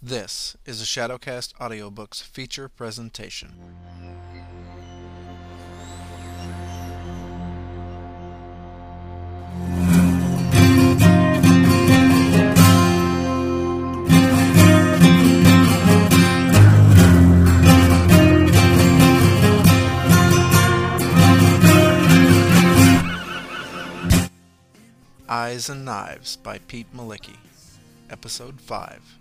This is a Shadowcast Audiobooks feature presentation. Eyes and Knives by Pete Malicki, Episode 5.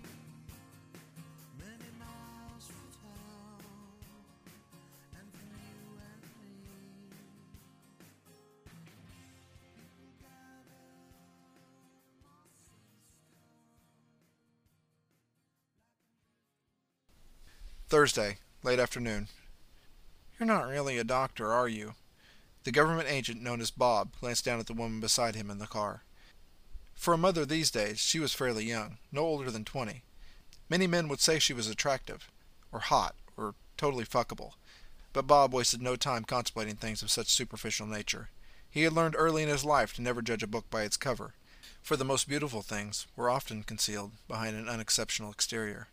Thursday, late afternoon. You're not really a doctor, are you? The government agent known as Bob glanced down at the woman beside him in the car. For a mother these days, she was fairly young, no older than 20. Many men would say she was attractive, or hot, or totally fuckable. But Bob wasted no time contemplating things of such superficial nature. He had learned early in his life to never judge a book by its cover, for the most beautiful things were often concealed behind an unexceptional exterior.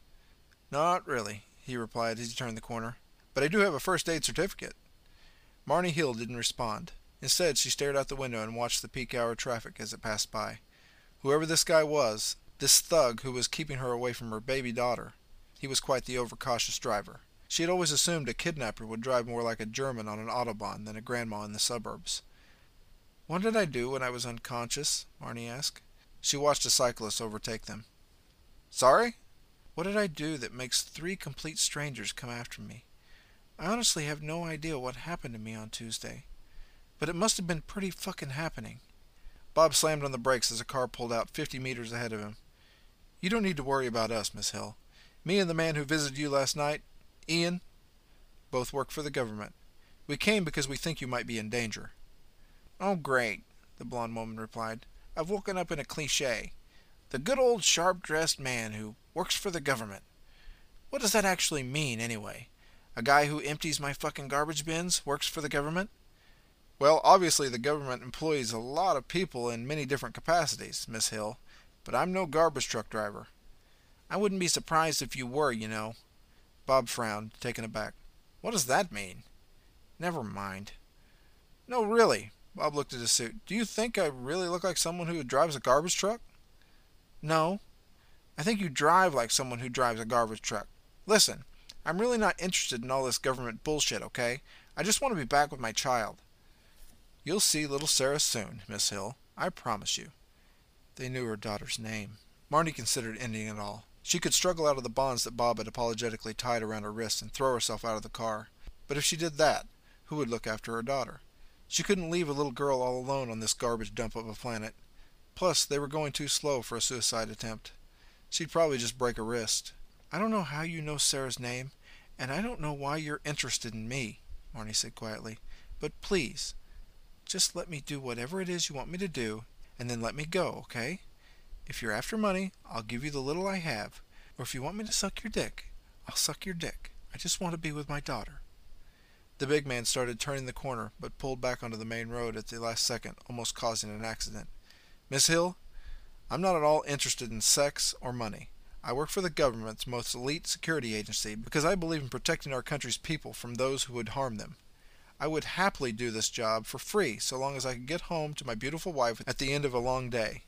Not really, he replied as he turned the corner, but I do have a first aid certificate. Marnie Hill didn't respond. Instead, she stared out the window and watched the peak hour traffic as it passed by. Whoever this guy was, this thug who was keeping her away from her baby daughter, he was quite the overcautious driver. She had always assumed a kidnapper would drive more like a German on an Autobahn than a grandma in the suburbs. What did I do when I was unconscious? Marnie asked. She watched a cyclist overtake them. Sorry? What did I do that makes 3 complete strangers come after me? I honestly have no idea what happened to me on Tuesday. But it must have been pretty fucking happening. Bob slammed on the brakes as a car pulled out 50 meters ahead of him. You don't need to worry about us, Miss Hill. Me and the man who visited you last night, Ian, both work for the government. We came because we think you might be in danger. Oh, great, the blonde woman replied. I've woken up in a cliché. The good old sharp-dressed man who works for the government. What does that actually mean, anyway? A guy who empties my fucking garbage bins works for the government? Well, obviously the government employs a lot of people in many different capacities, Miss Hill, but I'm no garbage truck driver. I wouldn't be surprised if you were, you know. Bob frowned, taken aback. What does that mean? Never mind. No, really. Bob looked at his suit. Do you think I really look like someone who drives a garbage truck? No. I think you drive like someone who drives a garbage truck. Listen, I'm really not interested in all this government bullshit, okay? I just want to be back with my child. You'll see little Sarah soon, Miss Hill. I promise you. They knew her daughter's name. Marnie considered ending it all. She could struggle out of the bonds that Bob had apologetically tied around her wrists and throw herself out of the car. But if she did that, who would look after her daughter? She couldn't leave a little girl all alone on this garbage dump of a planet. Plus, they were going too slow for a suicide attempt. She'd probably just break a wrist. I don't know how you know Sarah's name, and I don't know why you're interested in me, Marnie said quietly. But please, just let me do whatever it is you want me to do, and then let me go, okay? If you're after money, I'll give you the little I have. Or if you want me to suck your dick, I'll suck your dick. I just want to be with my daughter. The big man started turning the corner, but pulled back onto the main road at the last second, almost causing an accident. Miss Hill, I'm not at all interested in sex or money. I work for the government's most elite security agency because I believe in protecting our country's people from those who would harm them. I would happily do this job for free so long as I could get home to my beautiful wife at the end of a long day.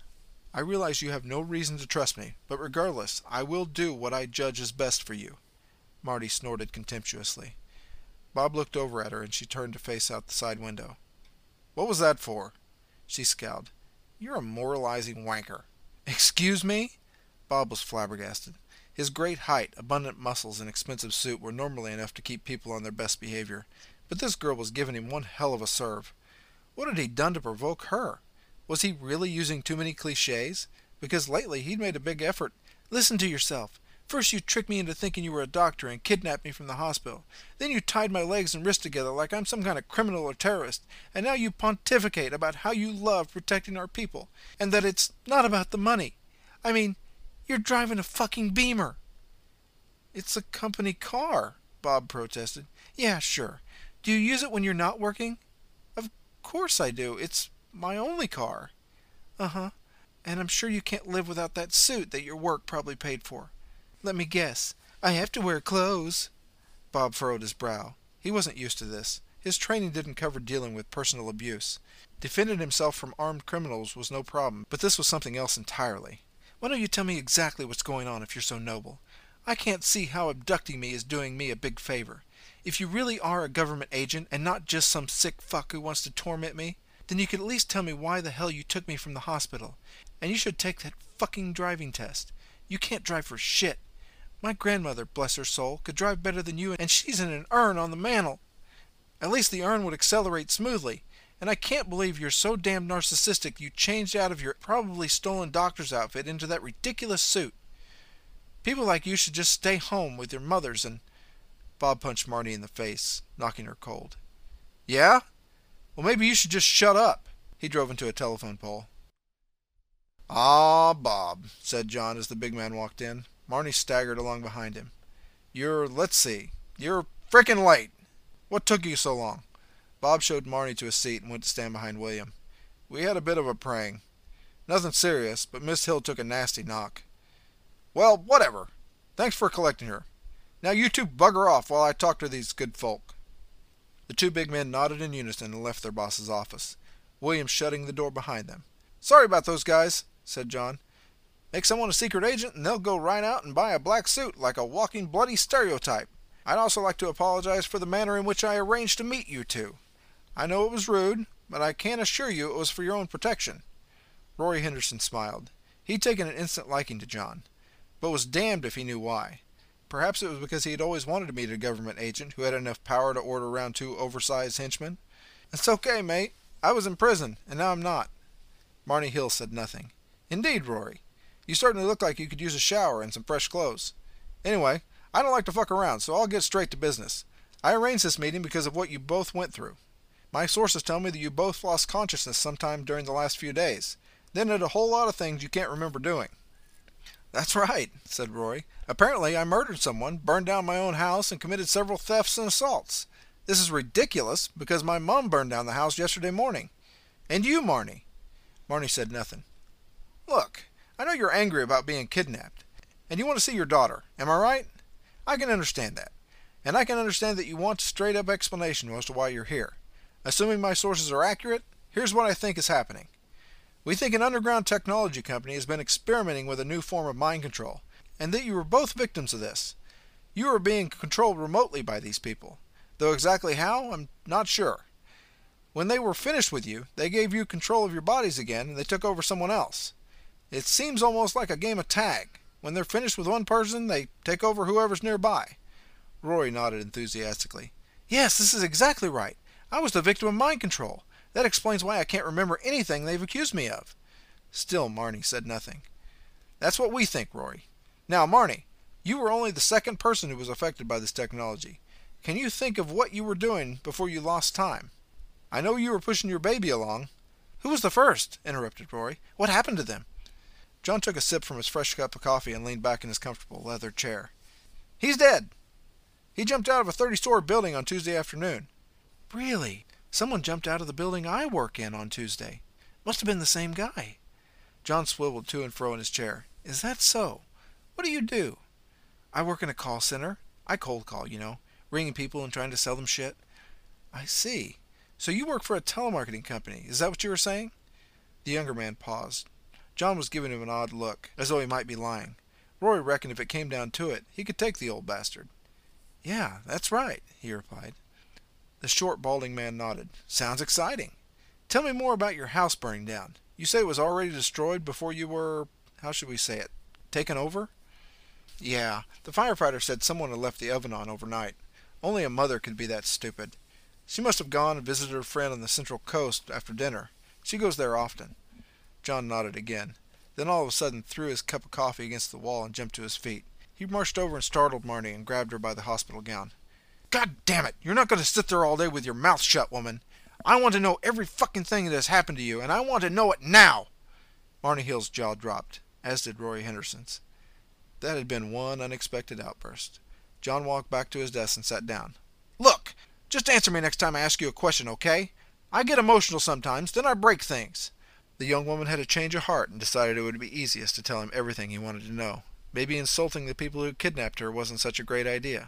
I realize you have no reason to trust me, but regardless, I will do what I judge is best for you. Marty snorted contemptuously. Bob looked over at her and she turned to face out the side window. What was that for? She scowled. You're a moralizing wanker. Excuse me? Bob was flabbergasted. His great height, abundant muscles, and expensive suit were normally enough to keep people on their best behavior, but this girl was giving him one hell of a serve. What had he done to provoke her? Was he really using too many cliches? Because lately he'd made a big effort. Listen to yourself. First you tricked me into thinking you were a doctor and kidnapped me from the hospital. Then you tied my legs and wrists together like I'm some kind of criminal or terrorist. And now you pontificate about how you love protecting our people. And that it's not about the money. I mean, you're driving a fucking Beamer. It's a company car, Bob protested. Yeah, sure. Do you use it when you're not working? Of course I do. It's my only car. Uh-huh. And I'm sure you can't live without that suit that your work probably paid for. Let me guess. I have to wear clothes. Bob furrowed his brow. He wasn't used to this. His training didn't cover dealing with personal abuse. Defending himself from armed criminals was no problem, but this was something else entirely. Why don't you tell me exactly what's going on if you're so noble? I can't see how abducting me is doing me a big favor. If you really are a government agent and not just some sick fuck who wants to torment me, then you could at least tell me why the hell you took me from the hospital. And you should take that fucking driving test. You can't drive for shit. My grandmother, bless her soul, could drive better than you, and she's in an urn on the mantel. At least the urn would accelerate smoothly. And I can't believe you're so damn narcissistic you changed out of your probably stolen doctor's outfit into that ridiculous suit. People like you should just stay home with your mothers and... Bob punched Marnie in the face, knocking her cold. Yeah? Well, maybe you should just shut up. He drove into a telephone pole. Ah, Bob, said John as the big man walked in. Marnie staggered along behind him. Let's see, you're frickin' late. What took you so long? Bob showed Marnie to a seat and went to stand behind William. We had a bit of a prang. Nothing serious, but Miss Hill took a nasty knock. Well, whatever. Thanks for collecting her. Now you two bugger off while I talk to these good folk. The two big men nodded in unison and left their boss's office, William shutting the door behind them. Sorry about those guys, said John. Make someone a secret agent and they'll go right out and buy a black suit like a walking bloody stereotype. I'd also like to apologize for the manner in which I arranged to meet you two. I know it was rude, but I can assure you it was for your own protection. Rory Henderson smiled. He'd taken an instant liking to John, but was damned if he knew why. Perhaps it was because he had always wanted to meet a government agent who had enough power to order around two oversized henchmen. It's okay, mate. I was in prison, and now I'm not. Marnie Hill said nothing. Indeed, Rory. You certainly look like you could use a shower and some fresh clothes. Anyway, I don't like to fuck around, so I'll get straight to business. I arranged this meeting because of what you both went through. My sources tell me that you both lost consciousness sometime during the last few days. Then did a whole lot of things you can't remember doing. That's right, said Rory. Apparently I murdered someone, burned down my own house, and committed several thefts and assaults. This is ridiculous because my mom burned down the house yesterday morning. And you, Marnie? Marnie said nothing. Look, I know you're angry about being kidnapped, and you want to see your daughter. Am I right? I can understand that. And I can understand that you want a straight-up explanation as to why you're here. Assuming my sources are accurate, here's what I think is happening. We think an underground technology company has been experimenting with a new form of mind control, and that you were both victims of this. You are being controlled remotely by these people, though exactly how, I'm not sure. When they were finished with you, they gave you control of your bodies again, and they took over someone else. It seems almost like a game of tag. When they're finished with one person, they take over whoever's nearby. Rory nodded enthusiastically. Yes, this is exactly right. I was the victim of mind control. That explains why I can't remember anything they've accused me of. Still, Marnie said nothing. That's what we think, Rory. Now, Marnie, you were only the second person who was affected by this technology. Can you think of what you were doing before you lost time? I know you were pushing your baby along. Who was the first? Interrupted Rory. What happened to them? John took a sip from his fresh cup of coffee and leaned back in his comfortable leather chair. He's dead. He jumped out of a 30-story building on Tuesday afternoon. Really? Someone jumped out of the building I work in on Tuesday. Must have been the same guy. John swiveled to and fro in his chair. Is that so? What do you do? I work in a call center. I cold call, ringing people and trying to sell them shit. I see. So you work for a telemarketing company. Is that what you were saying? The younger man paused. John was giving him an odd look, as though he might be lying. Rory reckoned if it came down to it, he could take the old bastard. Yeah, that's right, he replied. The short, balding man nodded. Sounds exciting. Tell me more about your house burning down. You say it was already destroyed before you were, how should we say it, taken over? Yeah, the firefighter said someone had left the oven on overnight. Only a mother could be that stupid. She must have gone and visited a friend on the Central Coast after dinner. She goes there often. John nodded again, then all of a sudden threw his cup of coffee against the wall and jumped to his feet. He marched over and startled Marnie and grabbed her by the hospital gown. God damn it! You're not going to sit there all day with your mouth shut, woman! I want to know every fucking thing that has happened to you, and I want to know it now! Marnie Hill's jaw dropped, as did Rory Henderson's. That had been one unexpected outburst. John walked back to his desk and sat down. Look! Just answer me next time I ask you a question, okay? I get emotional sometimes, then I break things. The young woman had a change of heart and decided it would be easiest to tell him everything he wanted to know. Maybe insulting the people who kidnapped her wasn't such a great idea.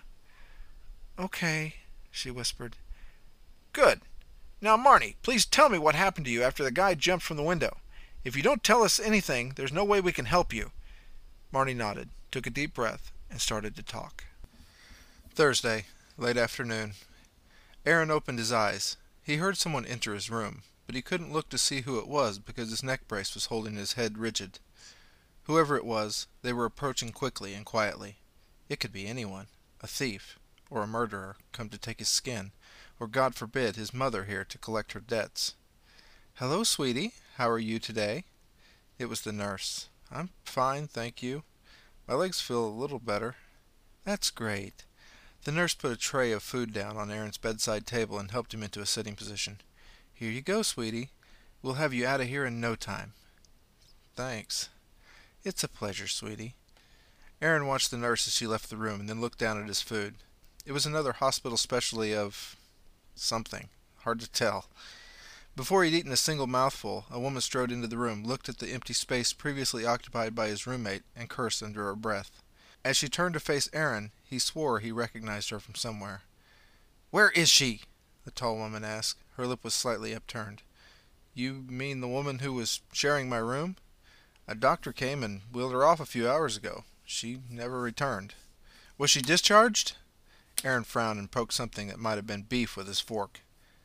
"Okay," she whispered. "Good. Now, Marnie, please tell me what happened to you after the guy jumped from the window. If you don't tell us anything, there's no way we can help you." Marnie nodded, took a deep breath, and started to talk. Thursday, late afternoon. Aaron opened his eyes. He heard someone enter his room, but he couldn't look to see who it was because his neck brace was holding his head rigid. Whoever it was, they were approaching quickly and quietly. It could be anyone, a thief, or a murderer come to take his skin, or God forbid his mother here to collect her debts. "Hello, sweetie. How are you today?" It was the nurse. "I'm fine, thank you. My legs feel a little better." "That's great." The nurse put a tray of food down on Aaron's bedside table and helped him into a sitting position. "Here you go, sweetie. We'll have you out of here in no time." "Thanks." "It's a pleasure, sweetie." Aaron watched the nurse as she left the room and then looked down at his food. It was another hospital specialty of something. Hard to tell. Before he'd eaten a single mouthful, a woman strode into the room, looked at the empty space previously occupied by his roommate, and cursed under her breath. As she turned to face Aaron, he swore he recognized her from somewhere. "Where is she?" the tall woman asked. Her lip was slightly upturned. "You mean the woman who was sharing my room? A doctor came and wheeled her off a few hours ago. She never returned." "Was she discharged?" Aaron frowned and poked something that might have been beef with his fork.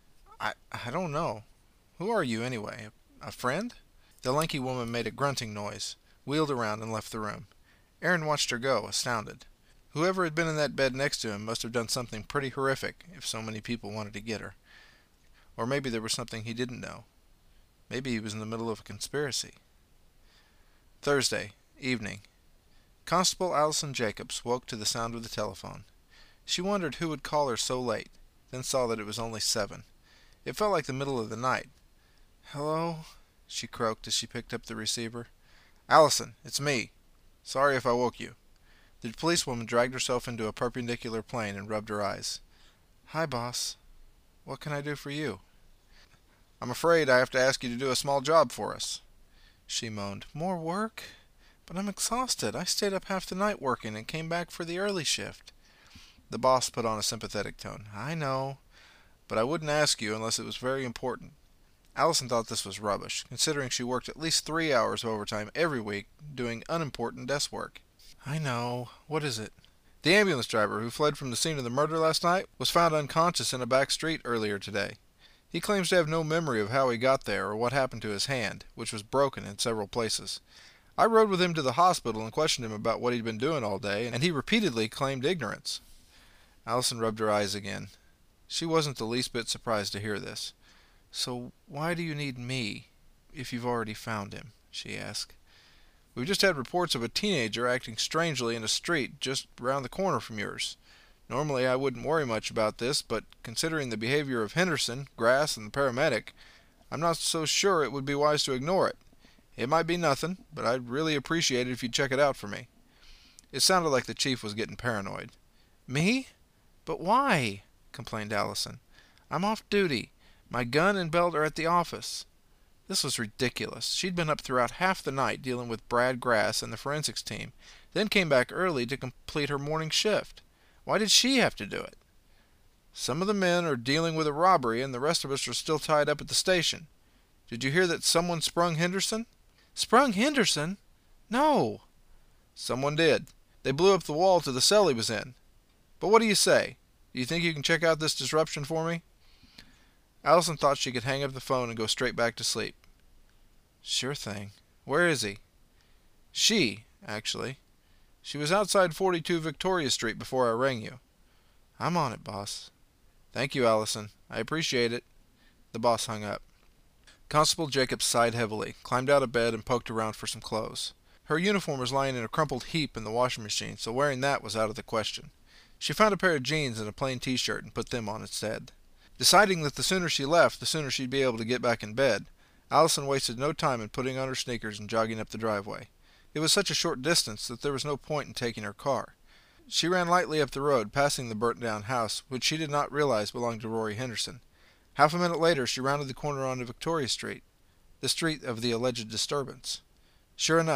I don't know. Who are you, anyway? A friend?" The lanky woman made a grunting noise, wheeled around, and left the room. Aaron watched her go, astounded. Whoever had been in that bed next to him must have done something pretty horrific if so many people wanted to get her. Or maybe there was something he didn't know. Maybe he was in the middle of a conspiracy. Thursday, evening. Constable Allison Jacobs woke to the sound of the telephone. She wondered who would call her so late, then saw that it was only 7. It felt like the middle of the night. "Hello?" she croaked as she picked up the receiver. "Allison, it's me. Sorry if I woke you." The policewoman dragged herself into a perpendicular plane and rubbed her eyes. "Hi, boss. What can I do for you?" "I'm afraid I have to ask you to do a small job for us." She moaned. "More work? But I'm exhausted. I stayed up half the night working and came back for the early shift." The boss put on a sympathetic tone. "I know, but I wouldn't ask you unless it was very important." Allison thought this was rubbish, considering she worked at least 3 hours of overtime every week doing unimportant desk work. "I know. What is it?" "The ambulance driver who fled from the scene of the murder last night was found unconscious in a back street earlier today. He claims to have no memory of how he got there or what happened to his hand, which was broken in several places. I rode with him to the hospital and questioned him about what he'd been doing all day, and he repeatedly claimed ignorance." Allison rubbed her eyes again. She wasn't the least bit surprised to hear this. "So why do you need me, if you've already found him?" she asked. "We've just had reports of a teenager acting strangely in a street just round the corner from yours. Normally I wouldn't worry much about this, but considering the behavior of Henderson, Grass, and the paramedic, I'm not so sure it would be wise to ignore it. It might be nothing, but I'd really appreciate it if you'd check it out for me." It sounded like the chief was getting paranoid. "Me? But why?" complained Allison. "I'm off duty. My gun and belt are at the office." This was ridiculous. She'd been up throughout half the night dealing with Brad Grass and the forensics team, then came back early to complete her morning shift. Why did she have to do it? "Some of the men are dealing with a robbery and the rest of us are still tied up at the station. Did you hear that someone sprung Henderson?" "Sprung Henderson? No." "Someone did. They blew up the wall to the cell he was in. But what do you say? Do you think you can check out this disruption for me?" Allison thought she could hang up the phone and go straight back to sleep. "Sure thing. Where is he?" Actually. She was outside 42 Victoria Street before I rang you." "I'm on it, boss." "Thank you, Allison. I appreciate it." The boss hung up. Constable Jacobs sighed heavily, climbed out of bed, and poked around for some clothes. Her uniform was lying in a crumpled heap in the washing machine, so wearing that was out of the question. She found a pair of jeans and a plain t-shirt and put them on instead. Deciding that the sooner she left, the sooner she'd be able to get back in bed, Allison wasted no time in putting on her sneakers and jogging up the driveway. It was such a short distance that there was no point in taking her car. She ran lightly up the road, passing the burnt-down house, which she did not realize belonged to Rory Henderson. Half a minute later she rounded the corner onto Victoria Street, the street of the alleged disturbance. Sure enough,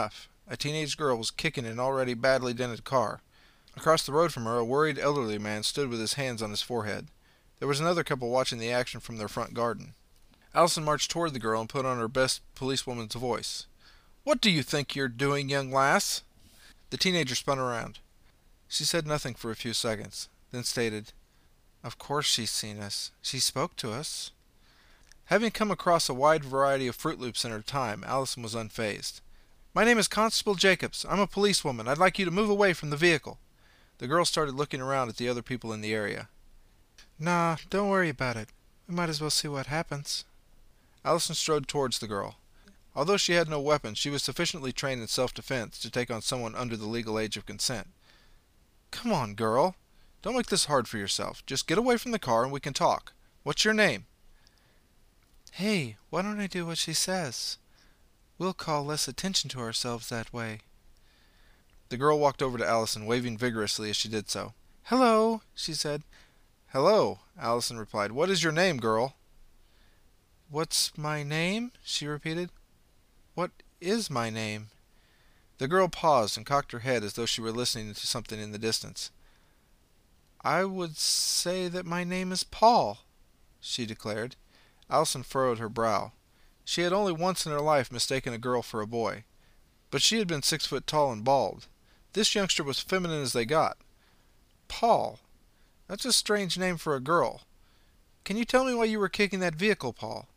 A teenage girl was kicking an already badly dented car. Across the road from her, a worried elderly man stood with his hands on his forehead. There was another couple watching the action from their front garden. Allison marched toward the girl and put on her best policewoman's voice. "What do you think you're doing, young lass?" The teenager spun around. She said nothing for a few seconds, then stated, "Of course she's seen us. She spoke to us." Having come across a wide variety of Fruit Loops in her time, Allison was unfazed. "My name is Constable Jacobs. I'm a policewoman. I'd like you to move away from the vehicle." The girl started looking around at the other people in the area. "Nah, don't worry about it. We might as well see what happens." Allison strode towards the girl. Although she had no weapon, she was sufficiently trained in self-defense to take on someone under the legal age of consent. "Come on, girl. Don't make this hard for yourself. Just get away from the car and we can talk. What's your name?" "Hey, why don't I do what she says? We'll call less attention to ourselves that way." The girl walked over to Allison, waving vigorously as she did so. "Hello," she said. "Hello," Allison replied. "What is your name, girl?" "What's my name?" she repeated. "What is my name?" The girl paused and cocked her head as though she were listening to something in the distance. "I would say that my name is Paul," she declared. Allison furrowed her brow. She had only once in her life mistaken a girl for a boy, but she had been 6 foot tall and bald. This youngster was feminine as they got. Paul. That's a strange name for a girl. Can you tell me why you were kicking that vehicle, Paul?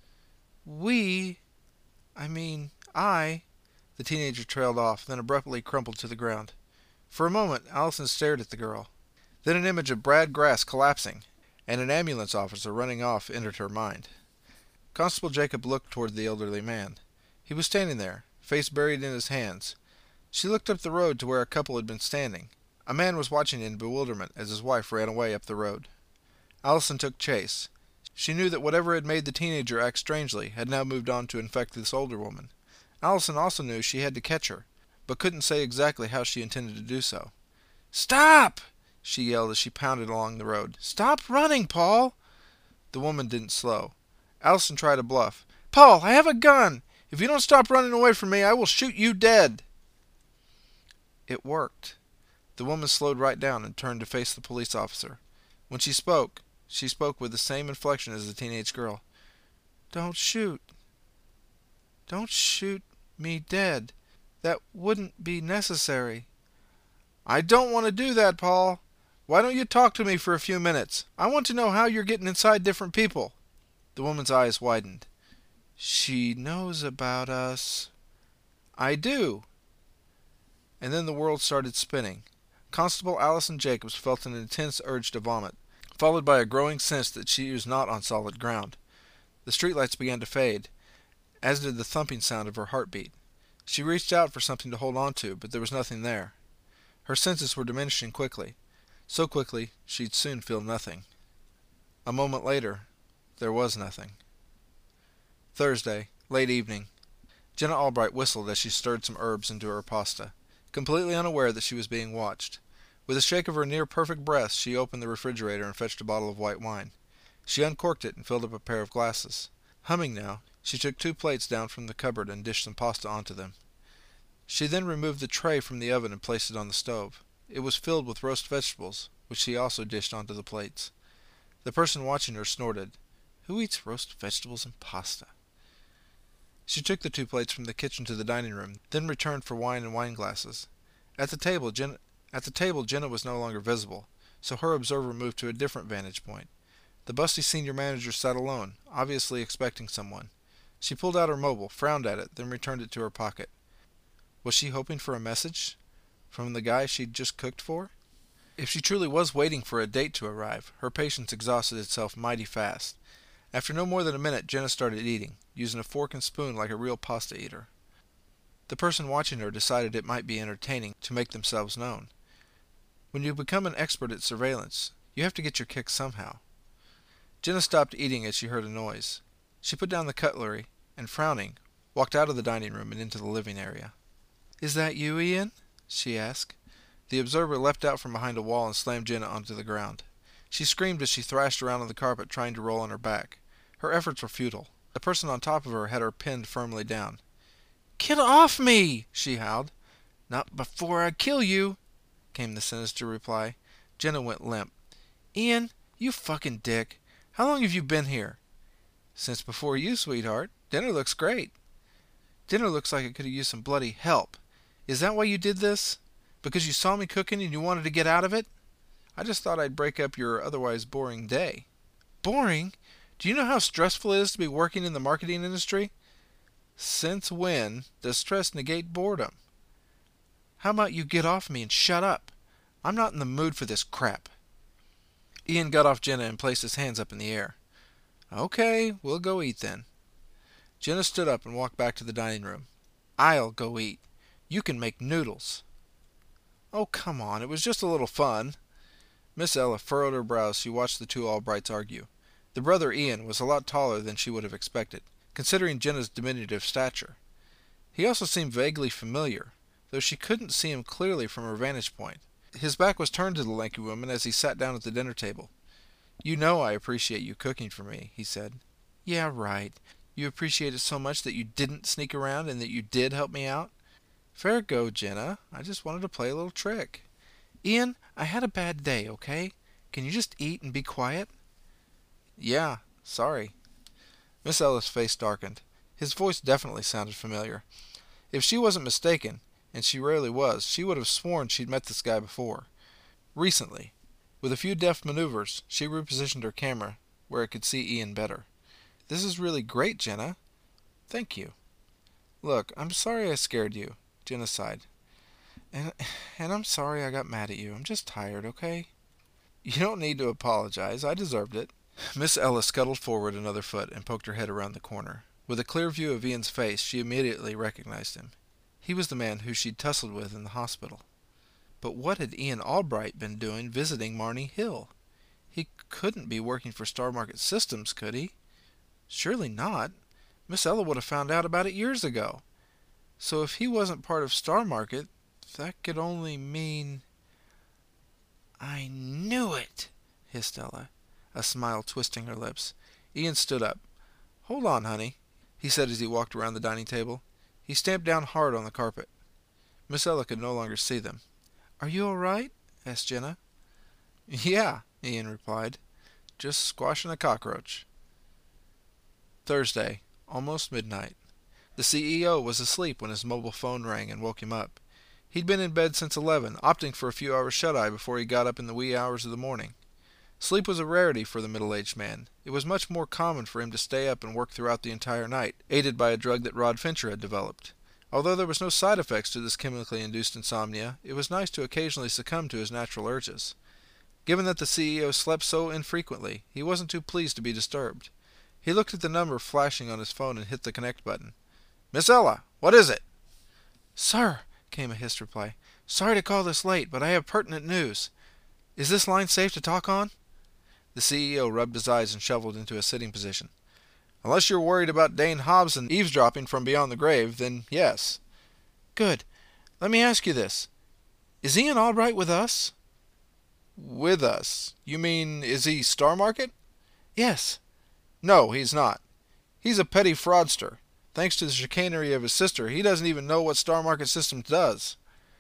I... The teenager trailed off, then abruptly crumpled to the ground. For a moment, Allison stared at the girl. Then an image of Brad Grass collapsing and an ambulance officer running off entered her mind. Constable Jacob looked toward the elderly man. He was standing there, face buried in his hands. She looked up the road to where a couple had been standing. A man was watching in bewilderment as his wife ran away up the road. Allison took chase. She knew that whatever had made the teenager act strangely had now moved on to infect this older woman. Allison also knew she had to catch her, but couldn't say exactly how she intended to do so. "Stop!" she yelled as she pounded along the road. "Stop running, Paul!" The woman didn't slow. Allison tried a bluff. "Paul, I have a gun! If you don't stop running away from me, I will shoot you dead!" It worked. The woman slowed right down and turned to face the police officer. When she spoke with the same inflection as the teenage girl. "Don't shoot. Don't shoot me dead. That wouldn't be necessary." "I don't want to do that, Paul. Why don't you talk to me for a few minutes? I want to know how you're getting inside different people." The woman's eyes widened. "She knows about us." "I do." And then the world started spinning. Constable Allison Jacobs felt an intense urge to vomit, followed by a growing sense that she was not on solid ground. The streetlights began to fade, as did the thumping sound of her heartbeat. She reached out for something to hold on to, but there was nothing there. Her senses were diminishing quickly. So quickly, she'd soon feel nothing. A moment later, there was nothing. Thursday, late evening. Jenna Albright whistled as she stirred some herbs into her pasta, completely unaware that she was being watched. With a shake of her near-perfect breath, she opened the refrigerator and fetched a bottle of white wine. She uncorked it and filled up a pair of glasses. Humming now, she took 2 plates down from the cupboard and dished some pasta onto them. She then removed the tray from the oven and placed it on the stove. It was filled with roast vegetables, which she also dished onto the plates. The person watching her snorted. Who eats roast vegetables and pasta? She took the 2 plates from the kitchen to the dining room, then returned for wine and wine glasses. At the table, Jenna was no longer visible, so her observer moved to a different vantage point. The busty senior manager sat alone, obviously expecting someone. She pulled out her mobile, frowned at it, then returned it to her pocket. Was she hoping for a message? From the guy she'd just cooked for? If she truly was waiting for a date to arrive, her patience exhausted itself mighty fast. After no more than a minute, Jenna started eating, using a fork and spoon like a real pasta eater. The person watching her decided it might be entertaining to make themselves known. When you become an expert at surveillance, you have to get your kicks somehow. Jenna stopped eating as she heard a noise. She put down the cutlery and, frowning, walked out of the dining room and into the living area. "Is that you, Ian?" she asked. The observer leapt out from behind a wall and slammed Jenna onto the ground. She screamed as she thrashed around on the carpet trying to roll on her back. Her efforts were futile. The person on top of her had her pinned firmly down. Get off me! She howled. Not before I kill you, came the sinister reply. Jenna went limp. Ian, you fucking dick. How long have you been here? Since before you, sweetheart. Dinner looks great. Dinner looks like it could have used some bloody help. Is that why you did this? Because you saw me cooking and you wanted to get out of it? I just thought I'd break up your otherwise boring day. Boring? Do you know how stressful it is to be working in the marketing industry? Since when does stress negate boredom? How about you get off me and shut up? I'm not in the mood for this crap. Ian got off Jenna and placed his hands up in the air. Okay, we'll go eat then. Jenna stood up and walked back to the dining room. I'll go eat. You can make noodles. Oh, come on, it was just a little fun. Miss Ella furrowed her brows as she watched the two Albrights argue. The brother Ian was a lot taller than she would have expected, considering Jenna's diminutive stature. He also seemed vaguely familiar, though she couldn't see him clearly from her vantage point. His back was turned to the lanky woman as he sat down at the dinner table. You know I appreciate you cooking for me, he said. Yeah, right. You appreciate it so much that you didn't sneak around and that you did help me out? Fair go, Jenna. I just wanted to play a little trick. Ian, I had a bad day, okay? Can you just eat and be quiet? Yeah, sorry. Miss Ella's face darkened. His voice definitely sounded familiar. If she wasn't mistaken, and she rarely was, she would have sworn she'd met this guy before. Recently. With a few deft maneuvers, she repositioned her camera where it could see Ian better. This is really great, Jenna. Thank you. Look, I'm sorry I scared you, Jenna sighed. And I'm sorry I got mad at you. I'm just tired, okay? You don't need to apologize. I deserved it. Miss Ella scuttled forward another foot and poked her head around the corner. With a clear view of Ian's face, she immediately recognized him. He was the man who she'd tussled with in the hospital. But what had Ian Albright been doing visiting Marney Hill? He couldn't be working for Star Market Systems, could he? Surely not. Miss Ella would have found out about it years ago. So if he wasn't part of Star Market, that could only mean... I knew it, hissed Ella, a smile twisting her lips. Ian stood up. Hold on, honey, he said as he walked around the dining table. He stamped down hard on the carpet. Miss Ella could no longer see them. Are you all right? Asked Jenna. Yeah, Ian replied. Just squashing a cockroach. Thursday, almost midnight. The CEO was asleep when his mobile phone rang and woke him up. He'd been in bed since 11, opting for a few hours shut-eye before he got up in the wee hours of the morning. Sleep was a rarity for the middle-aged man. It was much more common for him to stay up and work throughout the entire night, aided by a drug that Rod Fincher had developed. Although there was no side effects to this chemically induced insomnia, it was nice to occasionally succumb to his natural urges. Given that the CEO slept so infrequently, he wasn't too pleased to be disturbed. He looked at the number flashing on his phone and hit the connect button. Miss Ella, what is it? Sir, came a hissed reply. Sorry to call this late, but I have pertinent news. Is this line safe to talk on? The CEO rubbed his eyes and shuffled into a sitting position. Unless you're worried about Dane Hobson eavesdropping from beyond the grave, then yes. Good. Let me ask you this. Is Ian Albright with us? With us? You mean, is he Star Market? Yes. No, he's not. He's a petty fraudster. Thanks to the chicanery of his sister, he doesn't even know what Star Market Systems does.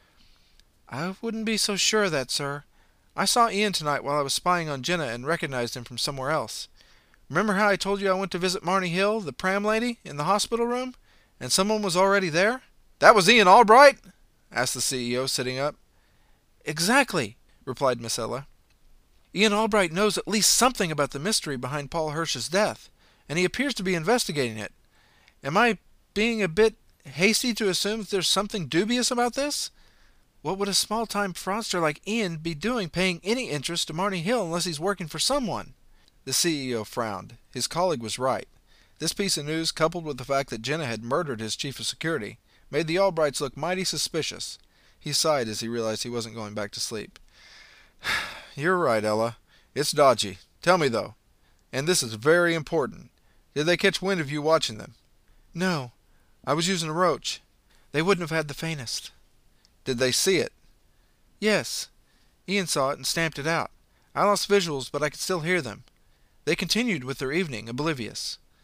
I wouldn't be so sure of that, sir. I saw Ian tonight while I was spying on Jenna and recognized him from somewhere else. Remember how I told you I went to visit Marney Hill, the pram lady, in the hospital room, and someone was already there? That was Ian Albright? Asked the CEO, sitting up. Exactly, replied Miss Ella. Ian Albright knows at least something about the mystery behind Paul Hirsch's death, and he appears to be investigating it. Am I being a bit hasty to assume that there's something dubious about this? What would a small-time fraudster like Ian be doing paying any interest to Marney Hill unless he's working for someone? The CEO frowned. His colleague was right. This piece of news, coupled with the fact that Jenna had murdered his chief of security, made the Albrights look mighty suspicious. He sighed as he realized he wasn't going back to sleep. You're right, Ella. It's dodgy. Tell me, though, and this is very important, did they catch wind of you watching them? No. I was using a roach. They wouldn't have had the faintest. Did they see it? Yes. Ian saw it and stamped it out. I lost visuals, but I could still hear them. They continued with their evening, oblivious.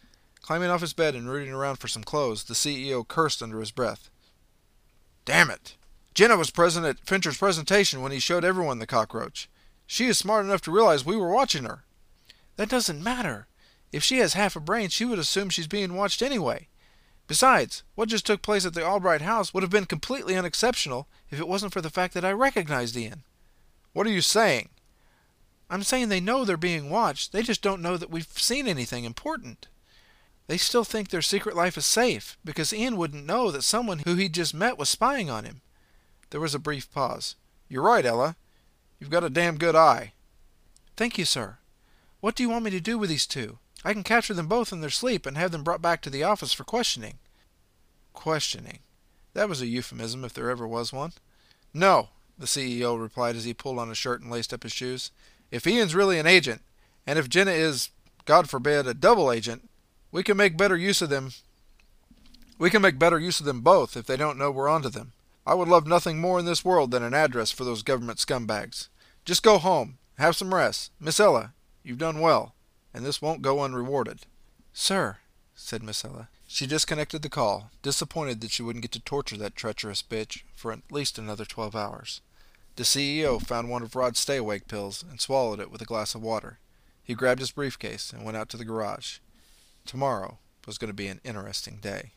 Climbing off his bed and rooting around for some clothes, the CEO cursed under his breath. Damn it! Jenna was present at Fincher's presentation when he showed everyone the cockroach. She is smart enough to realize we were watching her. That doesn't matter. If she has half a brain, she would assume she's being watched anyway. Besides, what just took place at the Albright house would have been completely unexceptional if it wasn't for the fact that I recognized Ian. What are you saying? I'm saying they know they're being watched. They just don't know that we've seen anything important. They still think their secret life is safe, because Ian wouldn't know that someone who he'd just met was spying on him. There was a brief pause. You're right, Ella. You've got a damn good eye. Thank you, sir. What do you want me to do with these two? I can capture them both in their sleep and have them brought back to the office for questioning. Questioning? That was a euphemism if there ever was one. No, the CEO replied as he pulled on his shirt and laced up his shoes. If Ian's really an agent, and if Jenna is, God forbid, a double agent, we can make better use of them. We can make better use of them both if they don't know we're onto them. I would love nothing more in this world than an address for those government scumbags. Just go home. Have some rest. Miss Ella, you've done well, and this won't go unrewarded. Sir, said Miss Ella. She disconnected the call, disappointed that she wouldn't get to torture that treacherous bitch for at least another 12 hours. The CEO found one of Rod's stay-awake pills and swallowed it with a glass of water. He grabbed his briefcase and went out to the garage. Tomorrow was going to be an interesting day.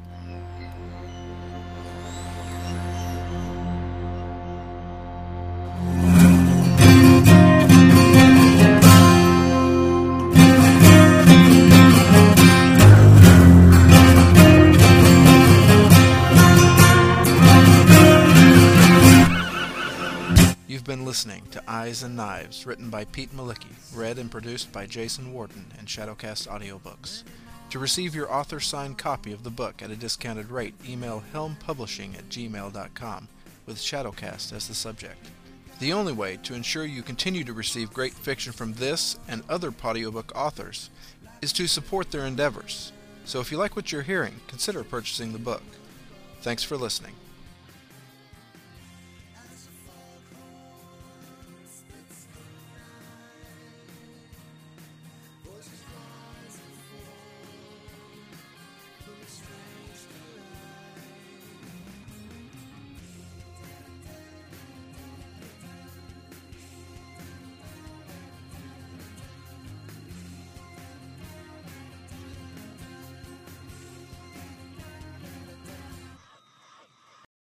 You've been listening to Eyes and Knives, written by Pete Malicki, read and produced by Jason Warden and Shadowcast Audiobooks. To receive your author-signed copy of the book at a discounted rate, email helmpublishing@gmail.com with Shadowcast as the subject. The only way to ensure you continue to receive great fiction from this and other audiobook authors is to support their endeavors. So if you like what you're hearing, consider purchasing the book. Thanks for listening.